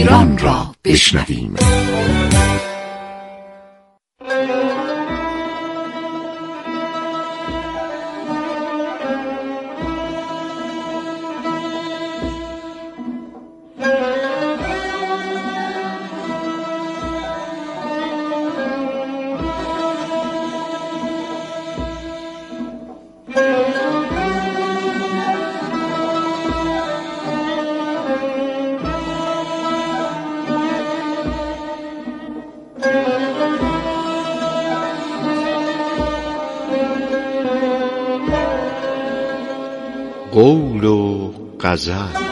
ایران را بشنویم. قول و غزل.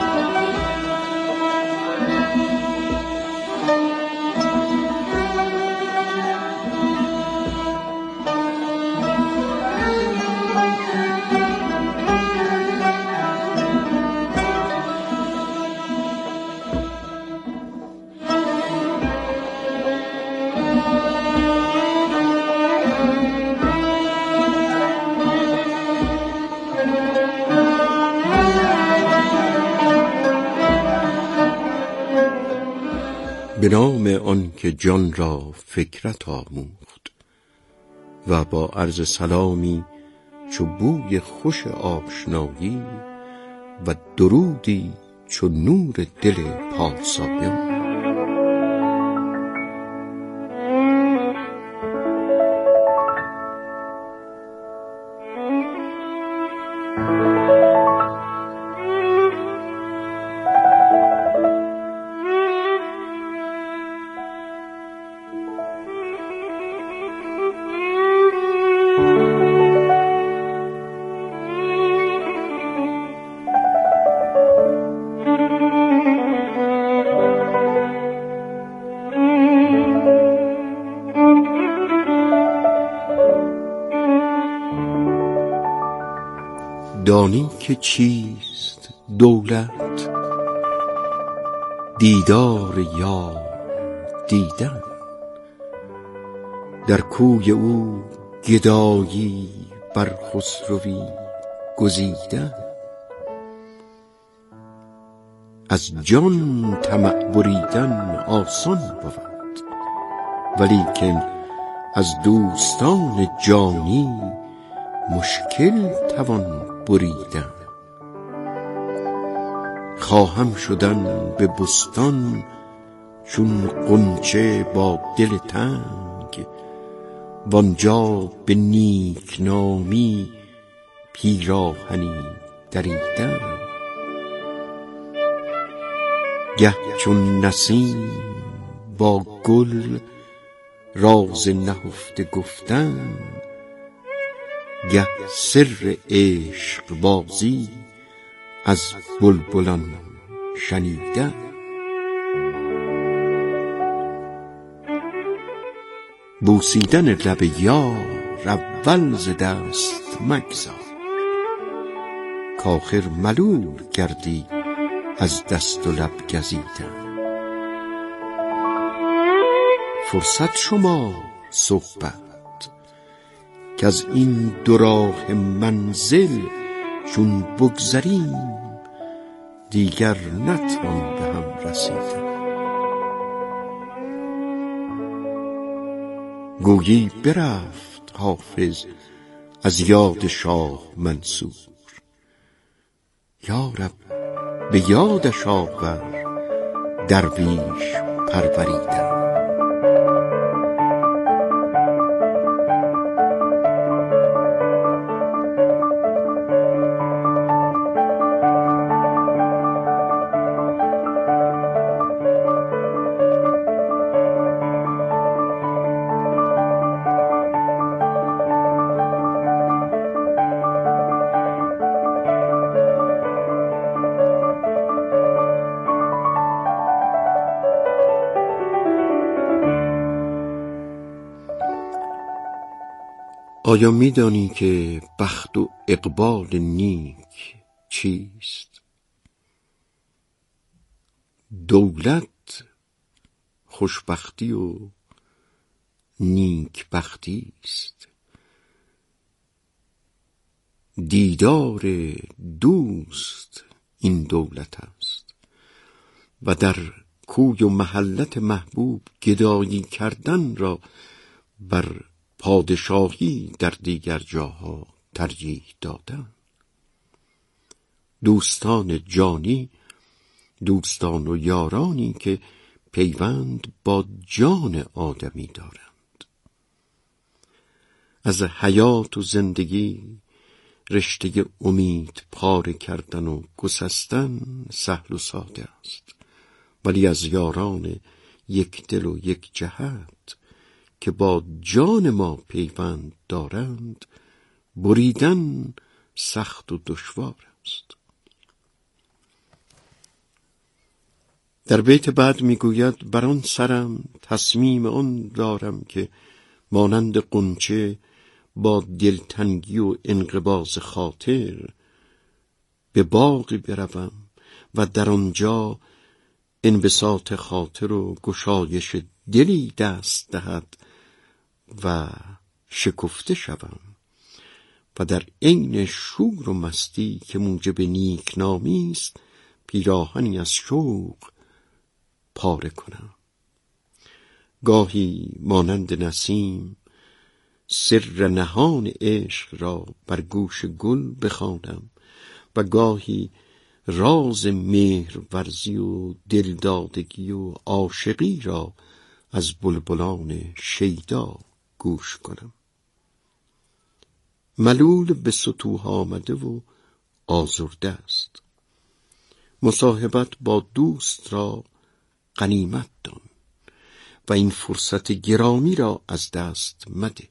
به نام آن که جان را فکرت آموخت و با عرض سلامی چو بوی خوش آشنایی و درودی چو نور دل پارسایان. دانی که چیست دولت؟ دیدار یار دیدن، در کوی او گدایی بر خسروی گزیدن. از جان طمع بریدن آسان بود، ولیکن از دوستان جانی مشکل توان بریدن. خواهم شدن به بستان چون غنچه با دل تنگ، وانجا به نیکنامی پیراهنی دریدن. گه چون نسیم با گل راز نهفته گفتن، گه سر عشق بازی از بلبلان شنیدن. بوسیدن لب یار اول ز دست مگذار، کآخر ملول گردی از دست و لب گزیدن. فرصت شما صحبت که از این دو راه منزل چون بگذریم دیگر نتوان به هم رسیدن. گویی برفت حافظ از یاد شاه منصور، یارب به یادش آور درویش پروریدن. آیا می‌دانی که بخت و اقبال نیک چیست؟ دولت خوشبختی و نیک بختی است. دیدار دوست این دولت است و در کوی و محلت محبوب گدایی کردن را بر پادشاهی در دیگر جاها ترجیح دادن. دوستان جانی، دوستان و یارانی که پیوند با جان آدمی دارند. از حیات و زندگی رشته امید پاره کردن و گسستن سهل و ساده است، ولی از یاران یک دل و یک جهت که با جان ما پیوند دارند بریدن سخت و دشوار است. در بیت بعد میگوید بر آن سرم تصمیم آن دارم که مانند غنچه با دلتنگی و انقباض خاطر به باغی بروم و در آنجا انبساط خاطر و گشایش دلی دست دهد و شکفته شوم و در عین شور و مستی که موجب نیکنامی است پیراهنی از شوق پاره کنم. گاهی مانند نسیم سر نهان عشق را بر گوش گل بخوانم و گاهی راز مهر ورزی و دلدادگی و عاشقی را از بلبلان شیدا گوش کنم. ملول به سطوح آمده و آزرده است. مصاحبت با دوست را غنیمت دان و این فرصت گرامی را از دست مده،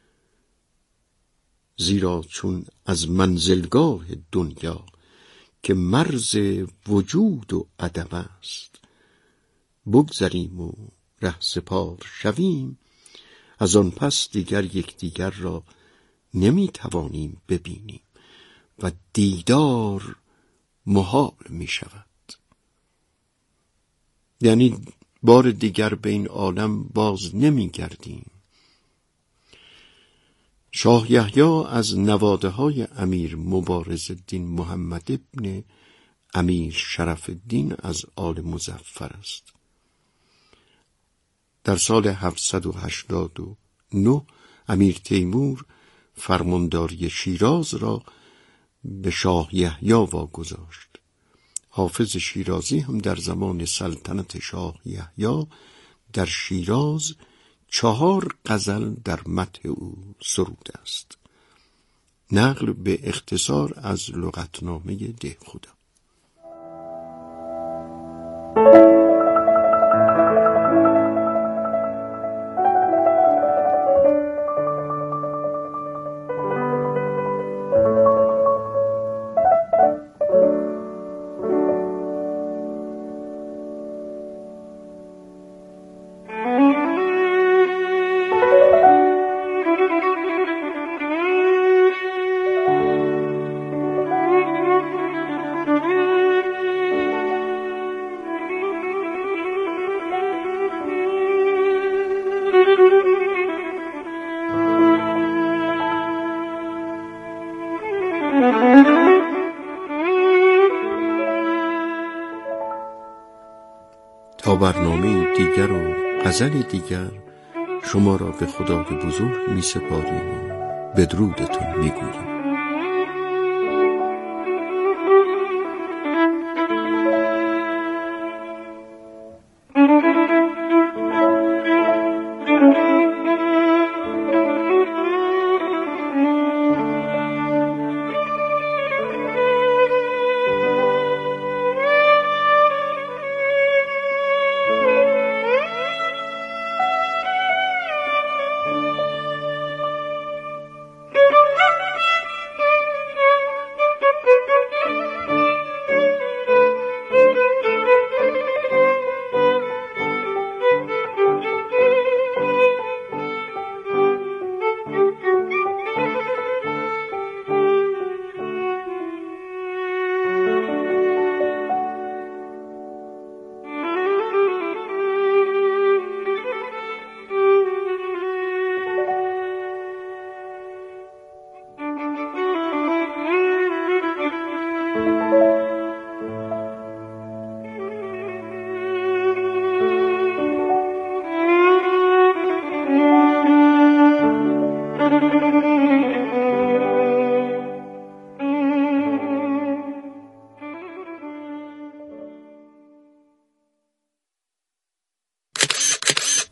زیرا چون از منزلگاه دنیا که مرز وجود و عدم است بگذریم و رهسپار شویم، از آن پس دیگر یکدیگر را نمی توانیم ببینیم و دیدار محال می شود. یعنی بار دیگر به این عالم باز نمی گردیم. شاه یحیی از نواده های امیر مبارزالدین محمد ابن امیر شرف الدین از آل مظفر است. در سال 789 امیر تیمور فرمانداری شیراز را به شاه یحیی واگذاشت. حافظ شیرازی هم در زمان سلطنت شاه یحیی در شیراز 4 غزل در مدح او سروده است. نقل به اختصار از لغتنامه دهخدا. تا برنامه دیگر و غزل دیگر شما را به خدای بزرگ می سپاریم و بدرودتون می گوییم.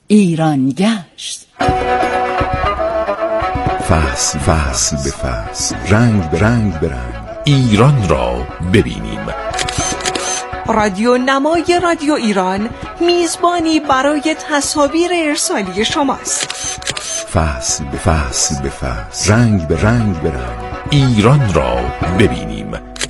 ایران گشت. فصل فصل به فصل، رنگ به رنگ به رنگ، ایران را ببینیم. رادیو نمای رادیو ایران میزبانی برای تصاویر ارسالی شماست. فصل به فصل به فصل، رنگ به رنگ به رنگ، ایران را ببینیم.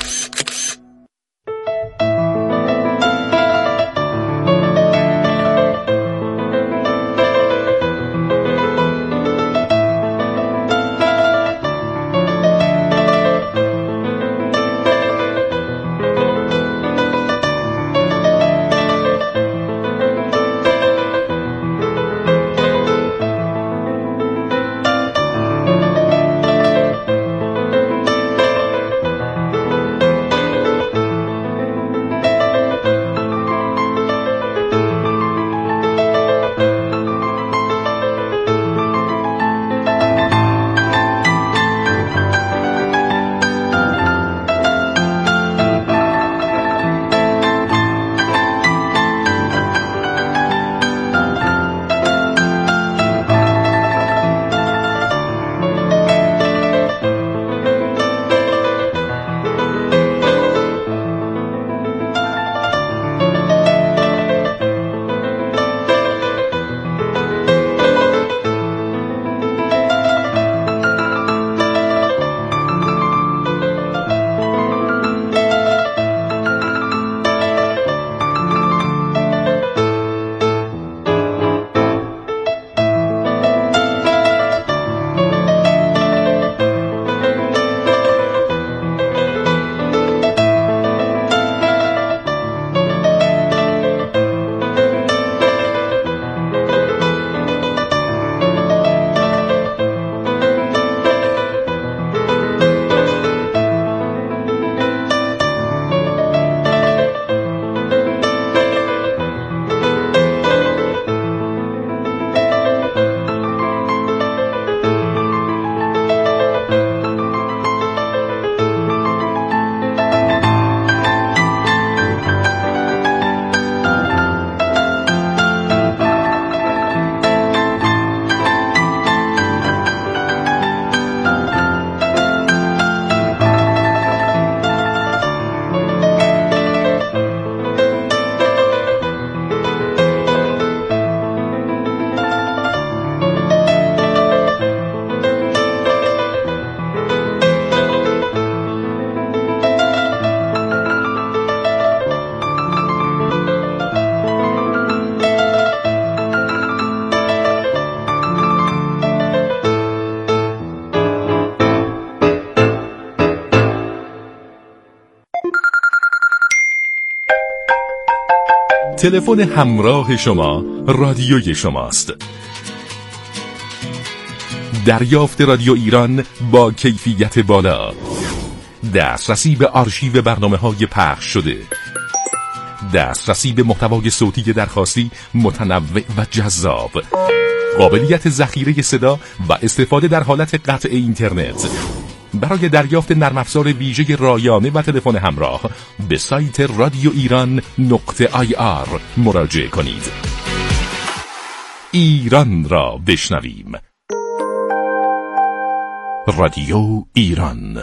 تلفن همراه شما رادیوی شماست. دریافت رادیو ایران با کیفیت بالا، دسترسی به آرشیو برنامه‌های پخش شده، دسترسی به محتوای صوتی درخواستی متنوع و جذاب، قابلیت ذخیره صدا و استفاده در حالت قطع اینترنت. برای دریافت نرم افزار ویژه رایانه و تلفن همراه به سایت رادیو ایران.ir مراجعه کنید. ایران را بشنویم. رادیو ایران.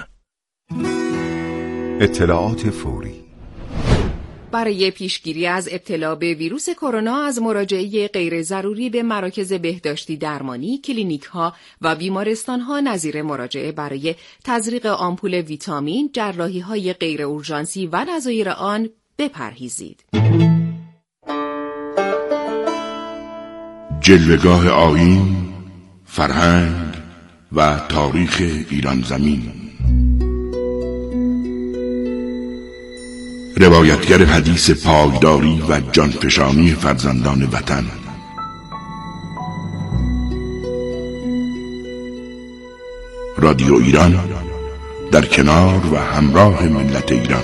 اطلاعات فوری برای پیشگیری از ابتلا به ویروس کرونا از مراجعه غیر ضروری به مراکز بهداشتی درمانی، کلینیک‌ها و بیمارستان‌ها نظیر مراجعه برای تزریق آمپول ویتامین، جراحی‌های غیر اورژانسی و نظایر آن بپرهیزید. جلوه‌گاه آیین، فرهنگ و تاریخ ایران زمین. روایتگر حدیث پایداری و جانفشانی فرزندان وطن. رادیو ایران در کنار و همراه ملت ایران.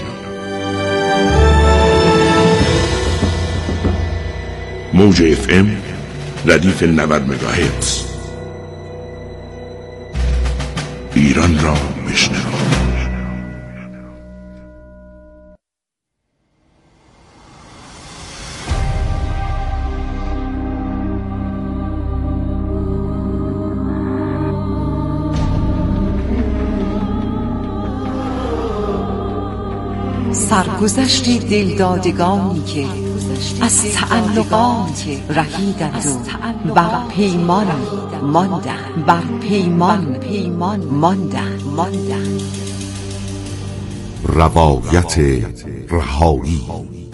موج FM ردیف 90 مگاهرتز. ایران را بشنوید. سرگذشت دلدادگانی که از تعلقات رهیدند و بر پیمان ماندند. روایت رهایی.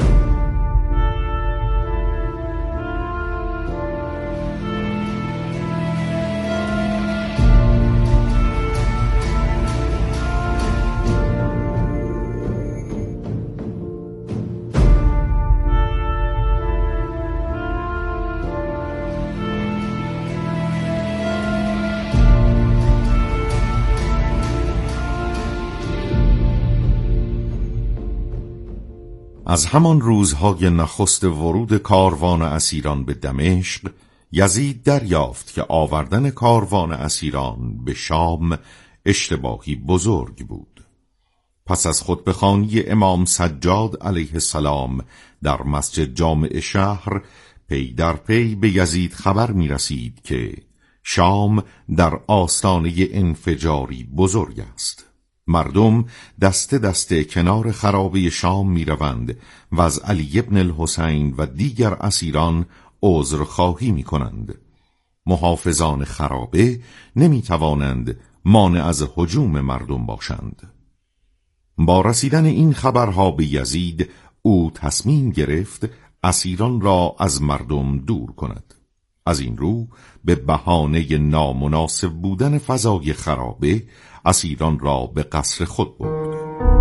از همان روزهای نخست ورود کاروان اسیران به دمشق، یزید دریافت که آوردن کاروان اسیران به شام اشتباهی بزرگ بود. پس از خطبه‌خوانی امام سجاد علیه السلام در مسجد جامع شهر، پی در پی به یزید خبر می رسید که شام در آستانه انفجاری بزرگ است. مردم دسته دسته کنار خرابه شام می روند و از علی ابن الحسین و دیگر اسیران عذرخواهی می کنند. محافظان خرابه نمی توانند مانع از هجوم مردم باشند. با رسیدن این خبرها به یزید، او تصمیم گرفت اسیران را از مردم دور کند. از این رو به بهانه نامناسب بودن فضای خرابه اسیران را به قصر خود برد.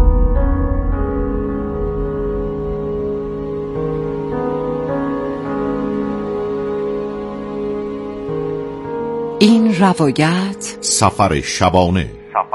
این روایت سفر شبانه.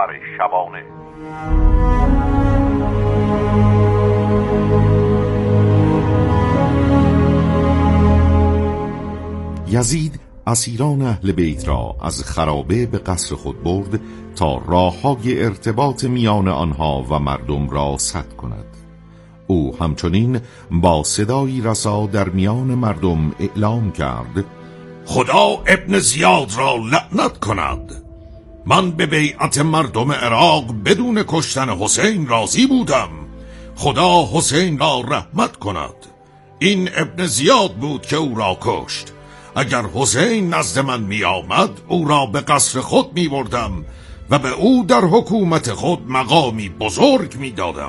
یزید اسیران اهل بیت را از خرابه به قصر خود برد تا راه‌های ارتباط میان آنها و مردم را سد کند. او همچنین با صدایی رسا در میان مردم اعلام کرد: خدا ابن زیاد را لعنت کند. من به بیعت مردم عراق بدون کشتن حسین راضی بودم. خدا حسین را رحمت کند. این ابن زیاد بود که او را کشت. اگر حسین نزد من می آمد، او را به قصر خود می بردم و به او در حکومت خود مقامی بزرگ می دادم.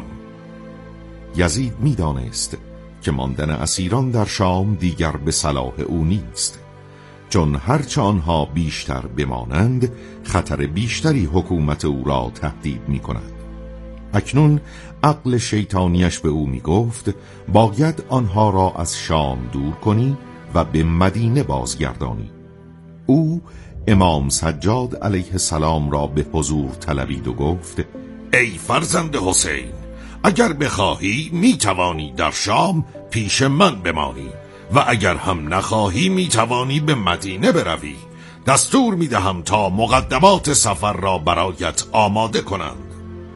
یزید می دانست که ماندن اسیران در شام دیگر به صلاح او نیست، چون هرچه آنها بیشتر بمانند خطر بیشتری حکومت او را تهدید می کند. اکنون عقل شیطانیش به او می گفت باید آنها را از شام دور کنی و به مدینه بازگردانی. او امام سجاد علیه السلام را به حضور طلبید و گفت: ای فرزند حسین، اگر بخواهی می توانی در شام پیش من بمانی و اگر هم نخواهی می توانی به مدینه بروی. دستور می دهم تا مقدمات سفر را برایت آماده کنند.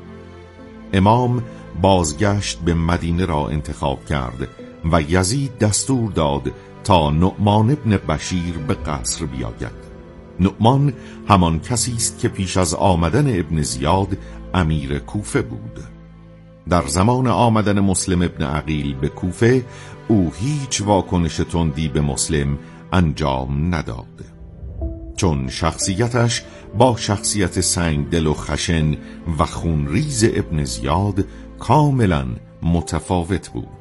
امام بازگشت به مدینه را انتخاب کرد و یزید دستور داد تا نعمان ابن بشیر به قصر بیاید. نعمان همان کسی است که پیش از آمدن ابن زیاد امیر کوفه بود. در زمان آمدن مسلم ابن عقیل به کوفه، او هیچ واکنش تندی به مسلم انجام نداد، چون شخصیتش با شخصیت سنگدل و خشن و خونریز ابن زیاد کاملا متفاوت بود.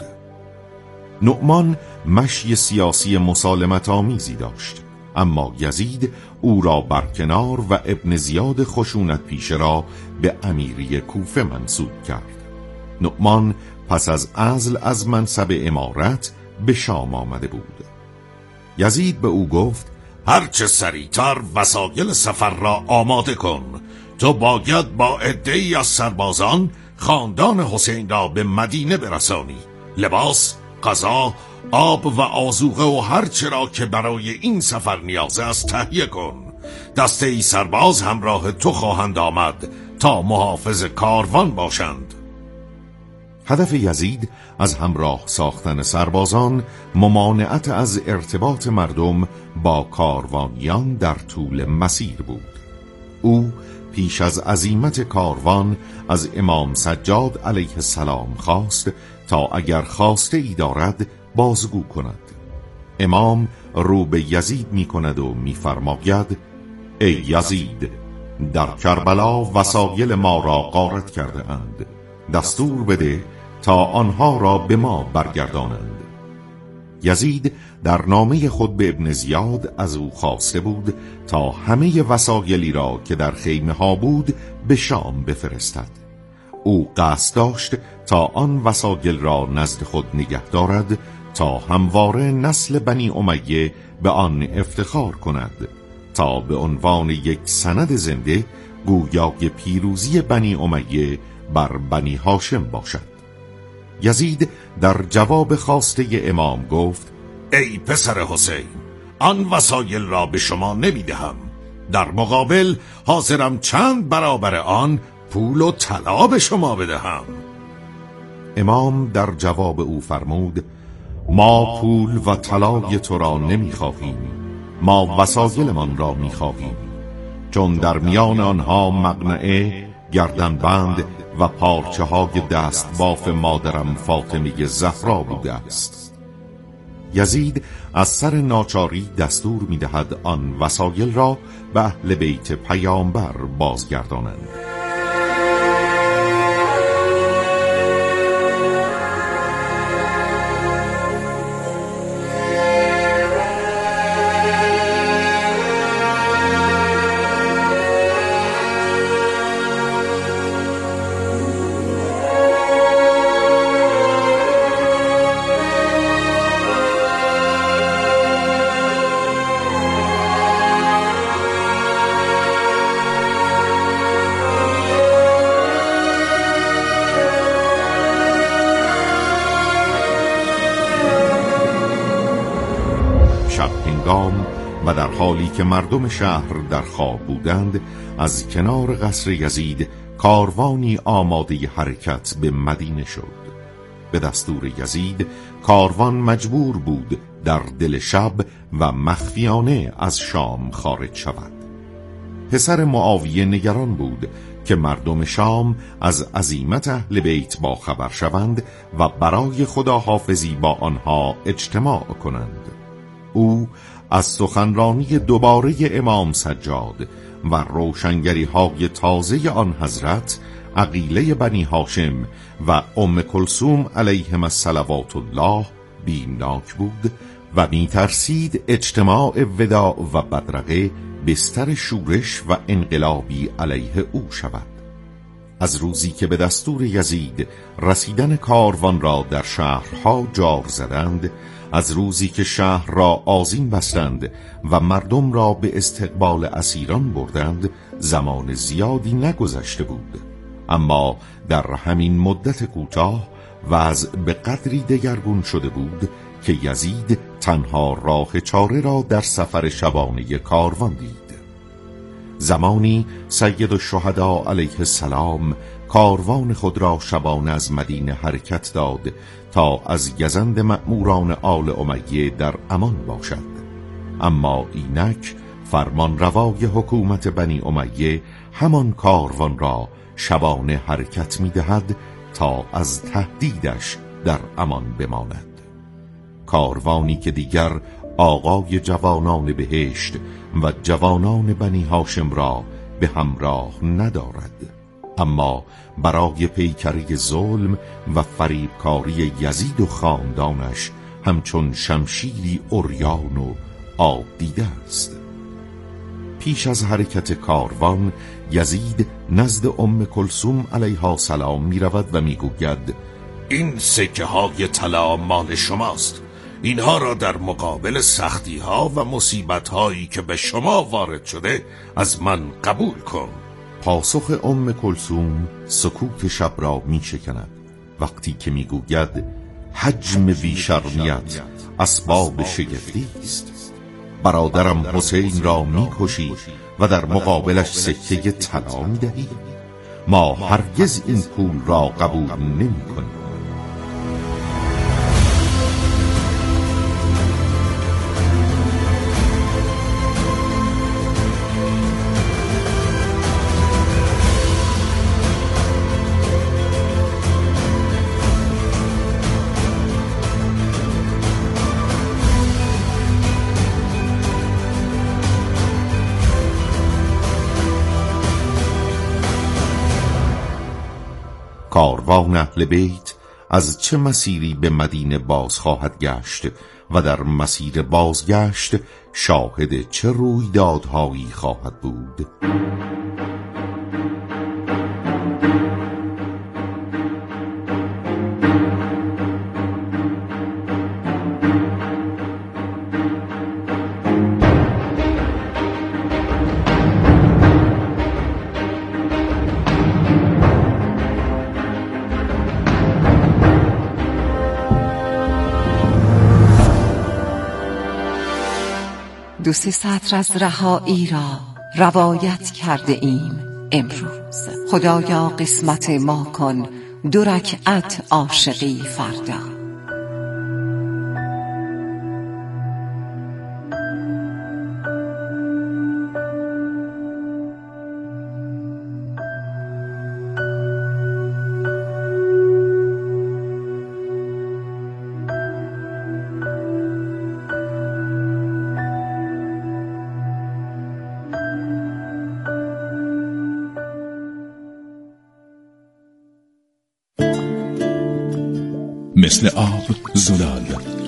نعمان مشی سیاسی مسالمت آمیزی داشت، اما یزید او را برکنار و ابن زیاد خشونت پیشه را به امیری کوفه منصوب کرد. نعمان پس از عزل از منصب امارت به شام آمده بود. یزید به او گفت: هرچه سریعتر وسایل سفر را آماده کن. تو باید با عده‌ای از سربازان خاندان حسین را به مدینه برسانی. لباس، غذا، آب و آذوقه و هر چرا که برای این سفر نیاز است تهیه کن. دسته ای سرباز همراه تو خواهند آمد تا محافظ کاروان باشند. هدف یزید از همراه ساختن سربازان ممانعت از ارتباط مردم با کاروانیان در طول مسیر بود. او پیش از عزیمت کاروان از امام سجاد علیه السلام خواست تا اگر خواسته ای دارد بازگو کند. امام رو به یزید می کند و می فرماید: ای یزید، در کربلا وسایل ما را غارت کرده اند، دستور بده تا آنها را به ما برگردانند. یزید در نامه خود به ابن زیاد از او خواسته بود تا همه وسایلی را که در خیمه ها بود به شام بفرستد. او قصد داشت تا آن وسایل را نزد خود نگه دارد تا همواره نسل بنی امیه به آن افتخار کند، تا به عنوان یک سند زنده گویای پیروزی بنی امیه بر بنی هاشم باشد. یزید در جواب خواسته امام گفت: ای پسر حسین، آن وسایل را به شما نمیدهم، در مقابل حاضرم چند برابر آن پول و طلا به شما بدهم. امام در جواب او فرمود: ما پول و طلای تو را نمیخواهیم، ما وسایلمان را میخواهیم، چون در میان آنها مقنعه، گردنبند و پارچه های دست باف مادرم فاطمه زهرا بوده است. یزید از سر ناچاری دستور میدهد آن وسایل را به اهل بیت پیامبر بازگردانند. و در حالی که مردم شهر در خواب بودند، از کنار قصر یزید کاروانی آماده حرکت به مدینه شد. به دستور یزید کاروان مجبور بود در دل شب و مخفیانه از شام خارج شود. پسر معاویه نگران بود که مردم شام از عزیمت اهل بیت با خبر شوند و برای خداحافظی با آنها اجتماع کنند. او از سخنرانی دوباره امام سجاد و روشنگری های تازه آن حضرت، عقیله بنی هاشم و ام کلثوم علیهم الصلوات الله بیمناک بود و میترسید اجتماع وداع و بدرقه بستر شورش و انقلابی علیه او شود. از روزی که به دستور یزید رسیدن کاروان را در شهرها جار زدند، از روزی که شهر را آذین بستند و مردم را به استقبال اسیران بردند، زمان زیادی نگذشته بود. اما در همین مدت کوتاه وضع به قدری دگرگون شده بود که یزید تنها راه چاره را در سفر شبانه کاروان دید. زمانی سید الشهدا علیه السلام کاروان خود را شبانه از مدینه حرکت داد تا از گزند مأموران آل امیه در امان باشد. اما اینک فرمان روای حکومت بنی امیه همان کاروان را شبانه حرکت می دهد تا از تهدیدش در امان بماند. کاروانی که دیگر آقای جوانان بهشت و جوانان بنی هاشم را به همراه ندارد، اما برای پیکری ظلم و فریبکاری یزید و خاندانش همچون شمشیری عریان و آب دیده است. پیش از حرکت کاروان یزید نزد ام کلثوم علیها السلام می رود و می گوید: این سکه های طلا مال شماست، اینها را در مقابل سختی ها و مصیبت هایی که به شما وارد شده از من قبول کن. پاسخ ام کلثوم سکوت شب را می شکند وقتی که می گوید: حجم بیشرمیت اسباب شگفتی است. برادرم حسین را می کشی و در مقابلش سکه طلا می دهی. ما هرگز این پول را قبول نمی کنیم. کاروان اهل بیت از چه مسیری به مدینه باز خواهد گشت و در مسیر بازگشت شاهد چه رویدادهایی خواهد بود. دو سه سطر از رهایی را روایت کرده ایم امروز. خدایا قسمت ما کن 2 رکعت عاشقی فردا. مثل آب زلال،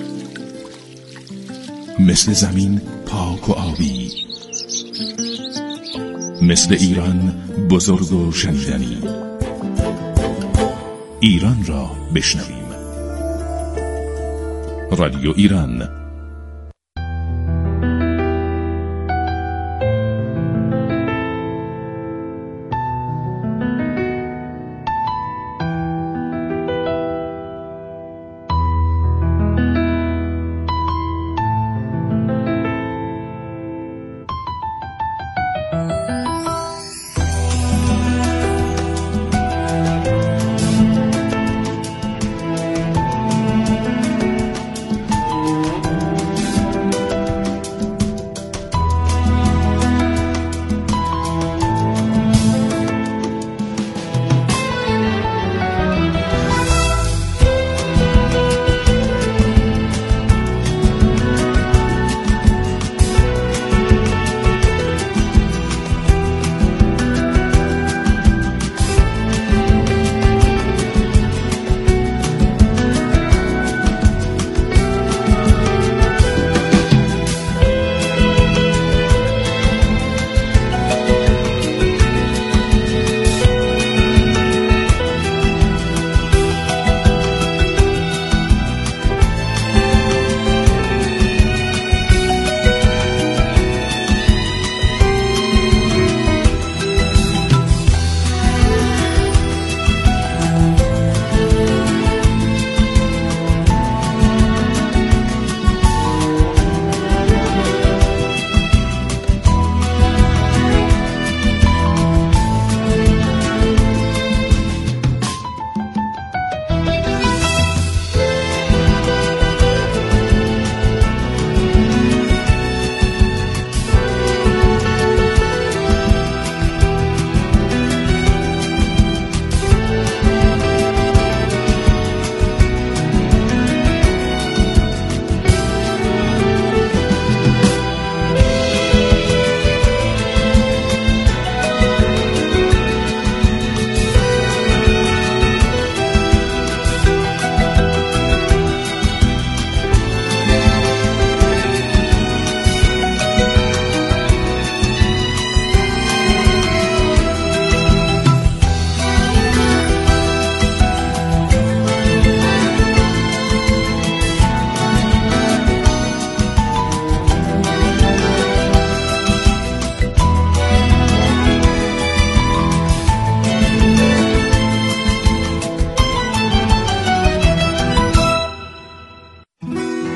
مثل زمین پاک و آبی، مثل ایران بزرگ و شنیدنی. ایران را بشنویم. رادیو ایران.